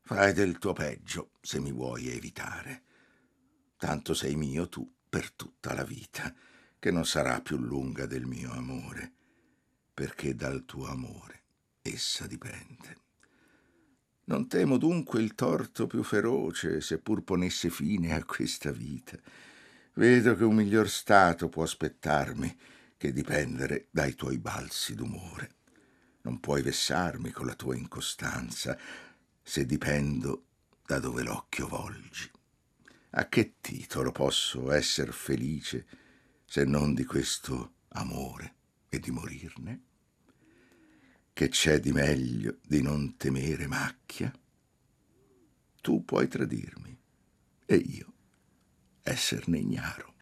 Fai del tuo peggio se mi vuoi evitare. Tanto sei mio tu per tutta la vita, che non sarà più lunga del mio amore, perché dal tuo amore essa dipende. Non temo dunque il torto più feroce, seppur ponesse fine a questa vita. Vedo che un miglior stato può aspettarmi che dipendere dai tuoi balzi d'umore. Non puoi vessarmi con la tua incostanza, se dipendo da dove l'occhio volgi. A che titolo posso esser felice se non di questo amore e di morirne? Che c'è di meglio di non temere macchia? Tu puoi tradirmi e io esserne ignaro.